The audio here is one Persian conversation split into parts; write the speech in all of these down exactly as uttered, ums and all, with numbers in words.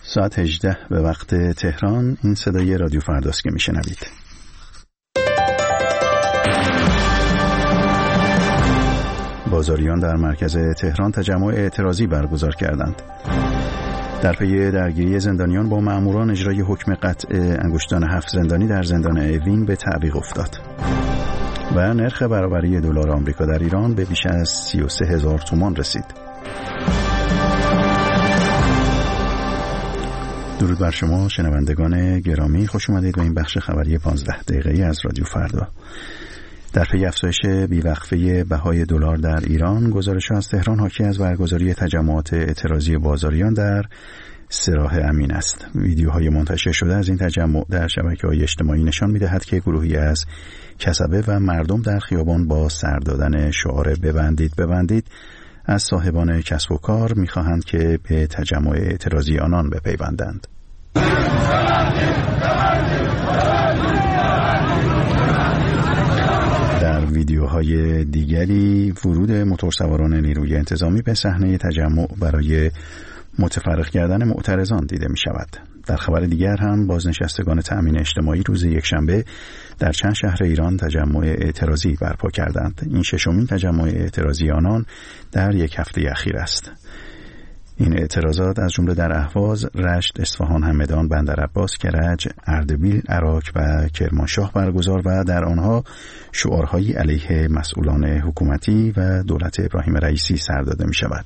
ساعت هجده به وقت تهران. این صدای رادیو فرداست که میشنوید. بازاریان در مرکز تهران تجمع اعتراضی برگزار کردند. در پی درگیری زندانیان با مأموران اجرای حکم قطع انگشتان هفت زندانی در زندان اوین به تعویق افتاد. و نرخ برابری دلار آمریکا در ایران به بیش از سی و سه هزار تومان رسید. درود بر شما شنوندگان گرامی، خوش اومدید به این بخش خبری پانزده دقیقه‌ای از رادیو فردا. در پی افزایش بیوقفه بهای دلار در ایران، گزارش‌ها از تهران حاکی از برگزاری تجمعات اعتراضی بازاریان در سه راه امین است. ویدیوهای منتشر شده از این تجمع در شبکه‌های اجتماعی نشان می‌دهد که گروهی از کسبه و مردم در خیابان با سر دادن شعار ببندید ببندید از صاحبان کسب و کار می‌خواهند که به تجمع اعتراضی آنان بپیوندند. در ویدیوهای دیگری ورود موتورسواران نیروی انتظامی به صحنه تجمع برای متفرق کردن معترضان دیده می شود. در خبر دیگر هم بازنشستگان تأمین اجتماعی روز یکشنبه در چند شهر ایران تجمع اعتراضی برپا کردند. این ششمین تجمع اعتراضی آنان در یک هفته اخیر است. این اعتراضات از جمله در اهواز، رشت، اصفهان، همدان، بندرعباس، کرج، اردبیل، عراق و کرمانشاه برگزار و در آنها شعارهایی علیه مسئولان حکومتی و دولت ابراهیم رئیسی سر داده می شود.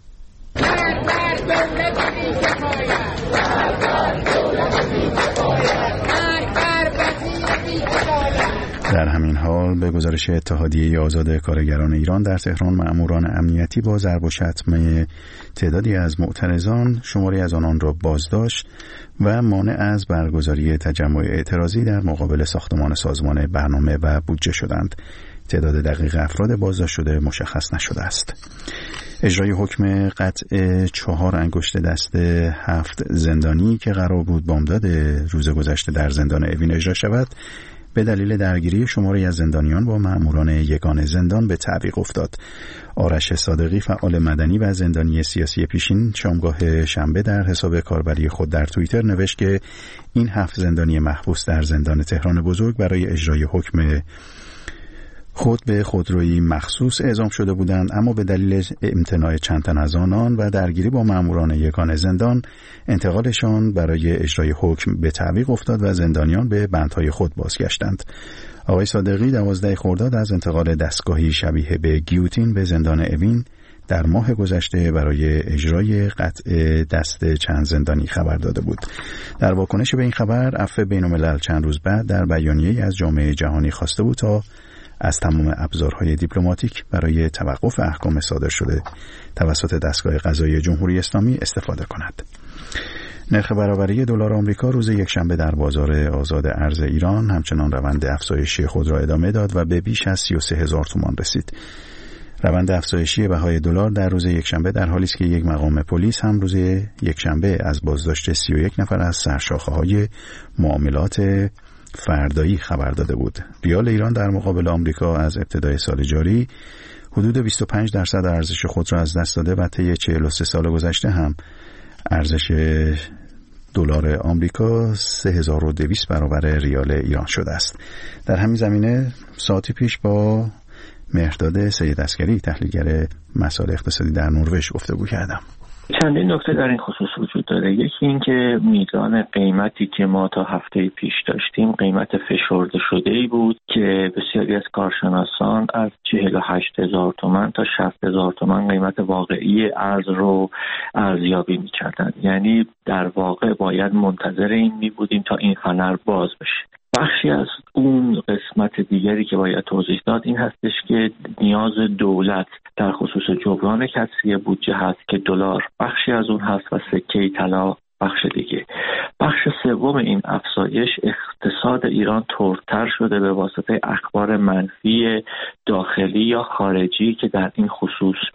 در همین حال به گزارش اتحادیه آزاد کارگران ایران در تهران، مأموران امنیتی با ضرب و شتم تعدادی از معترضان شماری از آنان را بازداشت و مانع از برگزاری تجمع اعتراضی در مقابل ساختمان سازمان برنامه و بودجه شدند. تعداد دقیق افراد بازداشت شده مشخص نشده است. اجرای حکم قطع چهار انگشت دست هفت زندانی که قرار بود بامداد روز گذشته در زندان اوین اجرا شود، به دلیل درگیری شماری از زندانیان با مأموران یگان زندان به تعویق افتاد. آرش صادقی، فعال مدنی و زندانی سیاسی پیشین، شامگاه شنبه در حساب کاربری خود در توییتر نوشت که این هفت زندانی محبوس در زندان تهران بزرگ برای اجرای حکم خود به خودرویی مخصوص اعزام شده بودند، اما به دلیل امتناع چند تن از آنان و درگیری با مأموران یگان زندان، انتقالشان برای اجرای حکم به تعویق افتاد و زندانیان به بندهای خود بازگشتند. آقای صادقی دوازده خرداد از انتقال دستگاهی شبیه به گیوتین به زندان اوین در ماه گذشته برای اجرای قطع دست چند زندانی خبر داده بود. در واکنش به این خبر، عفو بین‌الملل چند روز بعد در بیانیه‌ای از جامعه جهانی خواسته بود تا از تمام ابزارهای دیپلماتیک برای توقف احکام صادر شده توسط دستگاه قضایی جمهوری اسلامی استفاده کند. نرخ برابری دلار آمریکا روز یکشنبه در بازار آزاد ارز ایران همچنان روند افزایشی خود را ادامه داد و به بیش از سی و سه هزار تومان رسید. روند افزایشی بهای دلار در روز یکشنبه در حالی است که یک مقام پلیس هم روز یکشنبه از بازداشت سی و یک نفر از سرشاخه‌های معاملات فردایی خبر داده بود. ریال ایران در مقابل آمریکا از ابتدای سال جاری حدود بیست و پنج درصد ارزش خود را از دست داده و طی چهل و سه سال گذشته هم ارزش دلار آمریکا سه هزار و دویست برابر ریال ایران شده است. در همین زمینه ساعتی پیش با مهرداد سید عسکری، تحلیلگر مسائل اقتصادی در نروژ، گفتگو کردم. چندین نکته در این خصوص وجود داره. یکی این که میزان قیمتی که ما تا هفته پیش داشتیم قیمت فشرده شده‌ای بود که بسیاری از کارشناسان از چهل و هشت هزار تومان تا شصت هزار تومان قیمت واقعی ارز رو ارزیابی می‌کردند. یعنی در واقع باید منتظر این می‌بودیم تا این فنر باز بشه. بخشی از اون قسمت دیگری که باید توضیح داد این هستش که نیاز دولت در خصوص جبران کسری بودجه هست که دلار بخشی از اون هست و سکه طلا بخش دیگه. بخش سوم این افزایش اقتصاد ایران ترتر شده به واسطه اخبار منفی داخلی یا خارجی که در این خصوص میاد.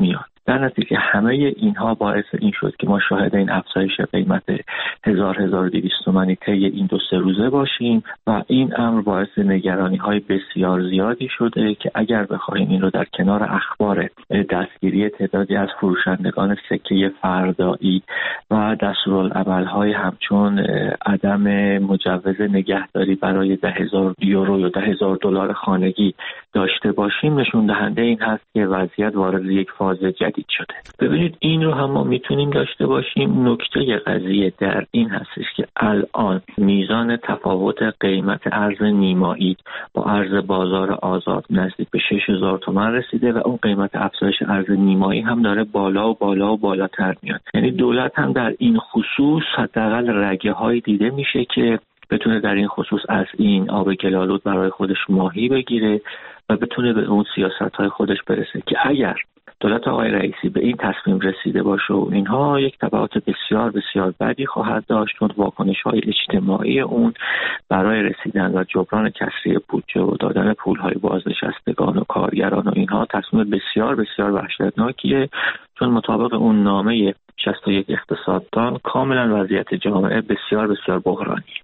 در نتیجه همه اینها باعث این شد که ما شاهد این افزایش قیمت هزار هزار و دویست تومانی طی این دو سه روزه باشیم و این امر باعث نگرانی‌های بسیار زیادی شده که اگر بخوایم این رو در کنار اخبار دستگیری تعدادی از فروشندگان سکه فردایی و دستورالعمل‌های همچون عدم مجوز نگهداری برای ده هزار یورو یا ده هزار دلار خانگی داشته باشیم، نشون دهنده این هست که وضعیت وارد یک فاز جدید شده. ببینید این رو هم ما میتونیم داشته باشیم. نکته قضیه در این هستش که الان میزان تفاوت قیمت ارز نیمایی با ارز بازار آزاد نزدیک به شش هزار تومان رسیده و اون قیمت افزایش ارز نیمایی هم داره بالا و بالا و بالاتر میاد. یعنی دولت هم در این خصوص حداقل رگه های دیده میشه که بتونه در این خصوص از این آب گلالود برای خودش ماهی بگیره و بتونه به اون سیاست‌های خودش برسه که اگر دولت آقای رئیسی به این تصمیم رسیده باشه و اینها یک تبعات بسیار بسیار بدی خواهد داشت، چون واکنش‌های اجتماعی اون برای رسیدن و جبران کسری بودجه و دادن پول‌های بازنشستگان و کارگران و اینها تصمیم بسیار بسیار وحشتناکیه، چون مطابق اون نامه شصت و یک اقتصاددان کاملا وضعیت جامعه بسیار بسیار بحرانیه.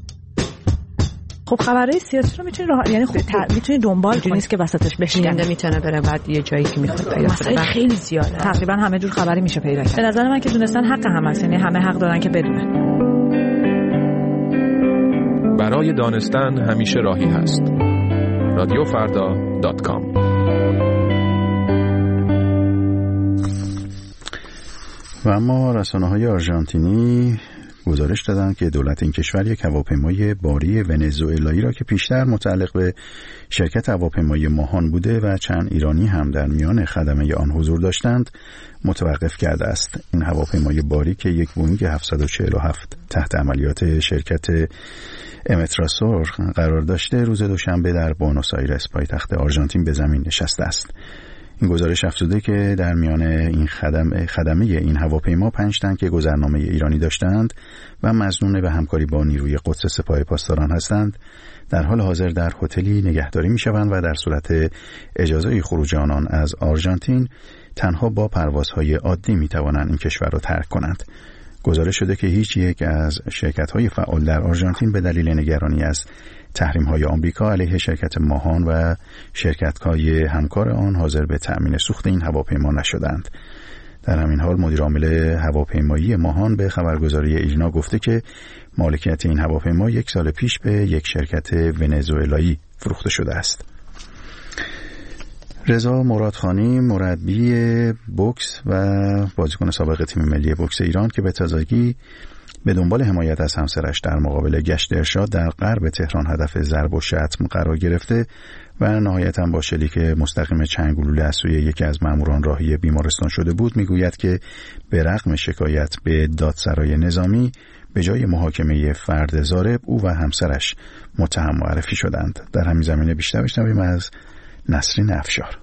خب خبرهای سیاسی رو میتونی راه... یعنی خب ت... میتونی دنبال کنی، نیست که وسطش بشکنه، میتونه بره بعد یه جایی که میخواد پیدا کنه. خیلی زیاده، تقریبا همه جور خبری میشه پیدا کرد. به نظر من که دونستن حق هم هست، یعنی همه حق دارن که بدونن. برای دانستن همیشه راهی هست. رادیو فردا دات کام. و اما رسانه‌های آرژانتینی گزارش دادند که دولت این کشور یک هواپیمای باری ونزوئلایی را که پیشتر متعلق به شرکت هواپیمایی ماهان بوده و چند ایرانی هم در میان خدمه آن حضور داشتند متوقف کرده است. این هواپیمای باری که یک بوئینگ هفتصد و چهل و هفت تحت عملیات شرکت امتراسور قرار داشته روز دوشنبه در بوئنوس آیرس پایتخت آرژانتین به زمین نشسته است. این گزارش افزوده که در میان این خدمه, خدمه این هواپیما پنج تن که گذرنامه ایرانی داشتند و مظنون به همکاری با نیروی قدس سپاه پاسداران هستند در حال حاضر در هتلی نگهداری می‌شوند و در صورت اجازه خروج آنان از آرژانتین تنها با پروازهای عادی می‌توانند این کشور را ترک کنند. گزارش شده که هیچ یک از شرکت‌های فعال در آرژانتین به دلیل نگرانی از تحریم‌های آمریکا علیه شرکت ماهان و شرکت‌های همکار آن حاضر به تأمین سوخت این هواپیما نشدند. در همین حال مدیر عامل هواپیمایی ماهان به خبرگزاری ایرنا گفته که مالکیت این هواپیما یک سال پیش به یک شرکت ونزوئلایی فروخته شده است. رضا مرادخانی مربی بوکس و بازیکن سابق تیم ملی بوکس ایران که به تازگی به دنبال حمایت از همسرش در مقابل گشت ارشاد در غرب تهران هدف ضرب و شتم قرار گرفته و نهایتاً با شلیک مستقیم چند گلوله از سوی یکی از ماموران راهی بیمارستان شده بود، میگوید که به رغم شکایت به دادسرای نظامی به جای محاکمه فرد ضارب او و همسرش متهم معرفی شدند. در همین زمینه بیشتر بشنویم از نسرین افشار.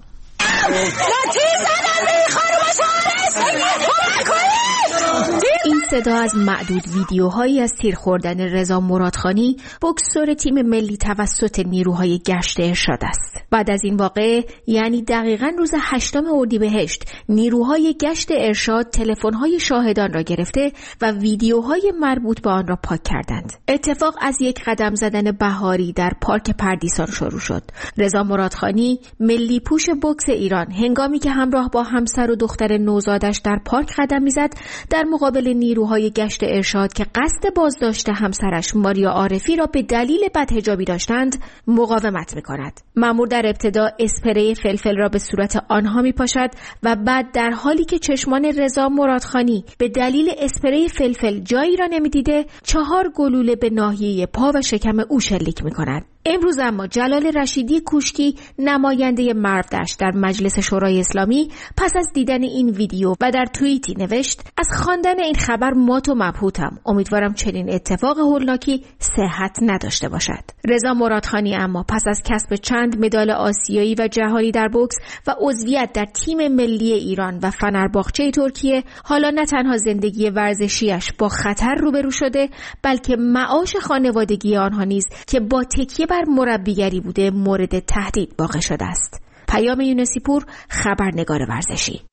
این صدا از معدود ویدیوهایی از تیر خوردن رضا مرادخانی بوکسور تیم ملی توسط نیروهای گشت ارشاد است. بعد از این واقعه یعنی دقیقاً روز هشتم اردیبهشت نیروهای گشت ارشاد تلفن‌های شاهدان را گرفته و ویدیوهای مربوط به آن را پاک کردند. اتفاق از یک قدم زدن بهاری در پارک پردیسان شروع شد. رضا مرادخانی ملی پوش بوکس ایران هنگامی که همراه با همسر و دختر نوزادش در پارک قدم می‌زد در مقابل نیروهای گشت ارشاد که قصد بازداشت همسرش ماریا عارفی را به دلیل بدحجابی داشتند مقاومت می‌کند. مأمور در ابتدا اسپری فلفل را به صورت آنها می‌پاشد و بعد در حالی که چشمان رضا مرادخانی به دلیل اسپری فلفل جایی را نمی‌دیده چهار گلوله به ناحیه پا و شکم او شلیک می‌کند. امروز اما جلال رشیدی کوشکی نماینده مرودشت در مجلس شورای اسلامی پس از دیدن این ویدیو و در توییتی نوشت از خواندن این خبر مات و مبهوتم. امیدوارم چنین اتفاق هولناکی صحت نداشته باشد. رضا مرادخانی اما پس از کسب چند مدال آسیایی و جهانی در بوکس و عضویت در تیم ملی ایران و فنرباغچه ترکیه حالا نه تنها زندگی ورزشیش با خطر روبرو شده بلکه معاش خانوادگی آنها نیز که با تکیه بر مربیگری بوده مورد تهدید واقع شده است. پیام یونسی پور، خبرنگار ورزشی.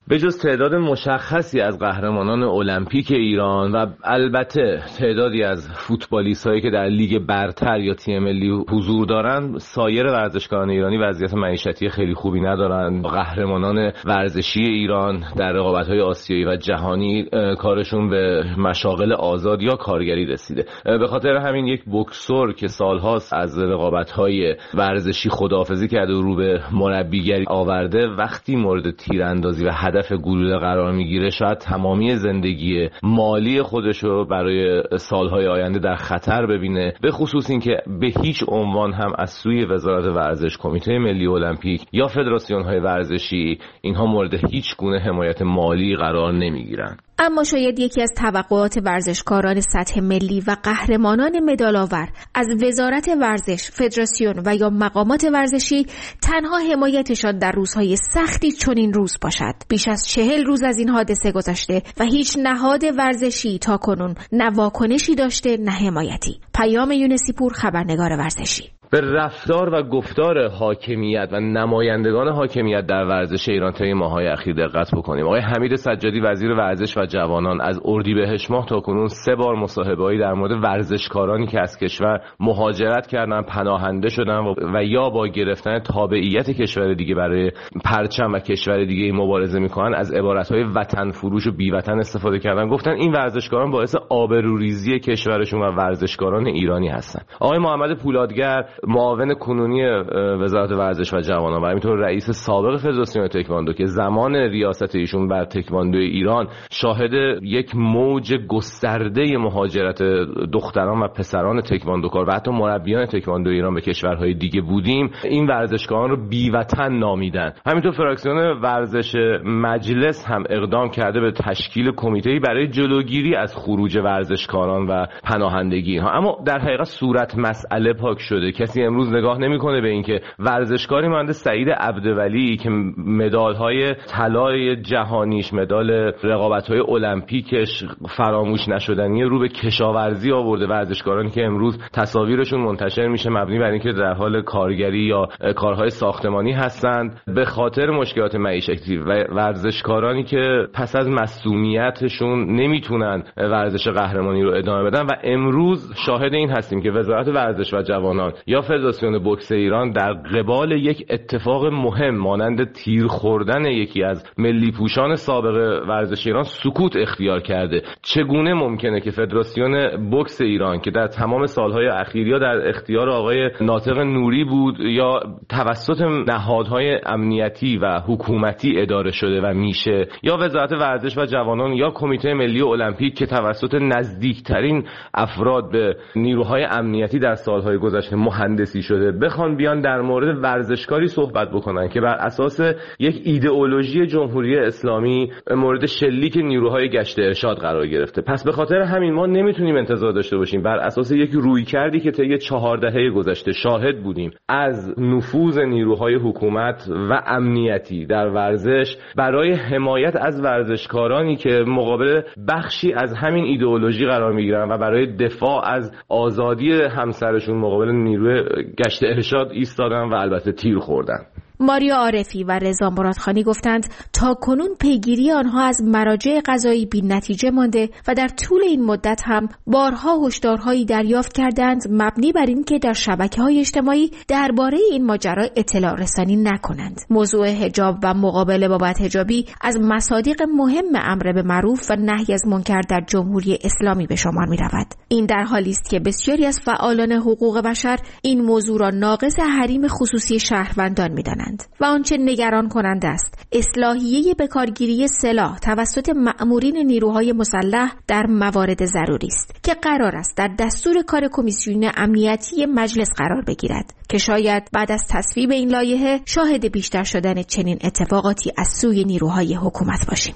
به جز تعداد مشخصی از قهرمانان المپیک ایران و البته تعدادی از فوتبالیست‌هایی که در لیگ برتر یا تیم ملی حضور دارند، سایر ورزشکاران ایرانی وضعیت معیشتی خیلی خوبی ندارند. قهرمانان ورزشی ایران در رقابت‌های آسیایی و جهانی کارشون به مشاغل آزاد یا کارگری رسیده. به خاطر همین یک بوکسور که سال‌هاست از رقابت‌های ورزشی خداحافظی کرده و رو به مربیگری آورده، وقتی مورد تیراندازی و هدف گلوله قرار میگیره شاید تمامی زندگی مالی خودشو برای سالهای آینده در خطر ببینه، به خصوص اینکه به هیچ عنوان هم از سوی وزارت ورزش، کمیته ملی المپیک یا فدراسیون‌های ورزشی اینها مورد هیچ گونه حمایت مالی قرار نمیگیرن. اما شاید یکی از توقعات ورزشکاران سطح ملی و قهرمانان مدال‌آور از وزارت ورزش، فدراسیون و یا مقامات ورزشی تنها حمایتشان در روزهای سختی چنین روز باشد. بیش از چهل روز از این حادثه گذشته و هیچ نهاد ورزشی تاکنون نه واکنشی داشته نه حمایتی. پیام یونسی پور، خبرنگار ورزشی. به رفتار و گفتار حاکمیت و نمایندگان حاکمیت در ورزش ایران طی ماه‌های اخیر دقت بکنیم. آقای حمید سجادی وزیر ورزش و جوانان از اردیبهشت ماه تا کنون سه بار مصاحبه‌ای در مورد ورزشکارانی که از کشور مهاجرت کردن، پناهنده شدن و, و یا با گرفتن تابعیت کشور دیگه برای پرچم و کشور دیگه مبارزه می‌کنن از عبارت‌های وطن فروش و بی‌وطن استفاده کردن. گفتن این ورزشکاران باعث آبروریزی کشورشون و ورزشکاران ایرانی هستن. آقای محمد پولادگر معاون کنونی وزارت ورزش و جوانان و همینطور رئیس سابق فدراسیون تکواندو که زمان ریاست ایشون بر تکواندو ایران شاهد یک موج گسترده مهاجرت دختران و پسران تکواندوکار و حتی مربیان تکواندو ایران به کشورهای دیگه بودیم، این ورزشکاران رو بی‌وطن نامیدن. همینطور فراکسیون ورزش مجلس هم اقدام کرده به تشکیل کمیته‌ای برای جلوگیری از خروج ورزشکاران و پناهندگی ها. اما در حقیقت صورت مسئله پاک شده. کسی امروز نگاه نمیکنه به اینکه ورزشکاری مانند سعید عبدولی که مدال‌های طلای جهانیش، مدال رقابت‌های المپیکش فراموش نشدنی رو به کشاورزی آورده، ورزشکارانی که امروز تصاویرشون منتشر میشه مبنی بر اینکه در حال کارگری یا کارهای ساختمانی هستند به خاطر مشکلات معیشتی، و ورزشکارانی که پس از مصونیتشون نمیتونن ورزش قهرمانی رو ادامه بدن و امروز شاهد این هستیم که وزارت ورزش و جوانان یا فدراسیون بوکس ایران در قبال یک اتفاق مهم مانند تیر خوردن یکی از ملی پوشان سابق ورزش ایران سکوت اختیار کرده. چگونه ممکنه که فدراسیون بوکس ایران که در تمام سالهای اخیر یا در اختیار آقای ناطق نوری بود یا توسط نهادهای امنیتی و حکومتی اداره شده و میشه، یا وزارت ورزش و جوانان یا کمیته ملی المپیک که توسط نزدیکترین افراد به نیروهای امنیتی در سالهای گذشته مهندسی شده، بخوان بیان در مورد ورزشکاری صحبت بکنن که بر اساس یک ایدئولوژی جمهوری اسلامی مورد شلیک نیروهای گشت ارشاد قرار گرفته. پس به خاطر همین ما نمیتونیم انتظار داشته باشیم بر اساس یک رویکردی که طی چهار دهه گذشته شاهد بودیم از نفوذ نیروهای حکومت و امنیتی در ورزش برای حمایت از ورزشکارانی که مقابل بخشی از همین ایدئولوژی قرار میگیرن و برای دفاع از آزادی همسرشون مقابل نیروی گشت ارشاد ایستادن و البته تیر خوردن. ماریا عارفی و رضا مرادخانی گفتند تا کنون پیگیری آنها از مراجع قضایی بی نتیجه مانده و در طول این مدت هم بارها هشدارهایی دریافت کردند مبنی بر این که در شبکه‌های اجتماعی درباره این ماجرا اطلاع رسانی نکنند. موضوع حجاب و مقابله با بدحجابی از مصادیق مهم امر به معروف و نهی از منکر در جمهوری اسلامی به شمار می‌رود. این در حالی است که بسیاری از فعالان حقوق بشر این موضوع را ناقض حریم خصوصی شهروندان می‌دانند و آنچه نگران کننده است اصلاحیه بکارگیری سلاح توسط مأمورین نیروهای مسلح در موارد ضروری است که قرار است در دستور کار کمیسیون امنیتی مجلس قرار بگیرد که شاید بعد از تصویب این لایحه شاهد بیشتر شدن چنین اتفاقاتی از سوی نیروهای حکومت باشیم.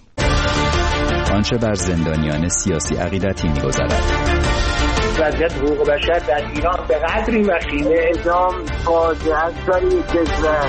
آنچه بر زندانیان سیاسی عقیدتی می‌گذرد. وضعیت حقوق بشر در ایران به قدری وخیمه اعدام فاجعه برای کشور.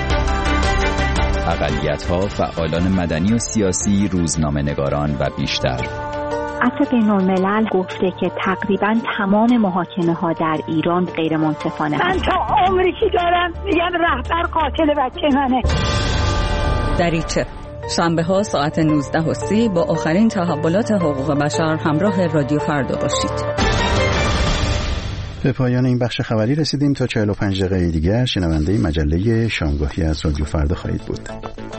اقلیت‌ها، فعالان مدنی و سیاسی، روزنامه‌نگاران و بیشتر. عفو بین‌الملل گفته که تقریباً تمام محاکمه‌ها در ایران غیر منصفانه. من تا عمری که دارم میگم رهبر قاتل بچه منه. دریچه شنبه ها ساعت نوزده و سی با آخرین تحولات حقوق بشر همراه رادیو فردا باشید. به پایان این بخش خبری رسیدیم. تا چهل و پنج دقیقه دیگر شنونده مجله شامگاهی از رادیو فردا خواهید بود.